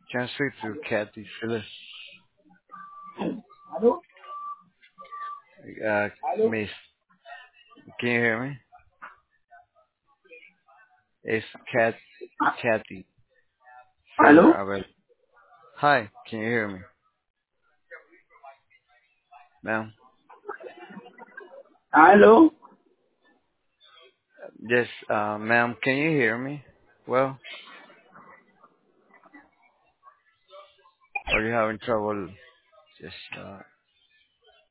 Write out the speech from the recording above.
Can I speak to Kathy Phyllis? Hello? Hello? Miss, can you hear me? It's Kathy Filler. Hello? Hi, can you hear me, ma'am? Hello? Yes, ma'am, can you hear me? Well, are you having trouble? Just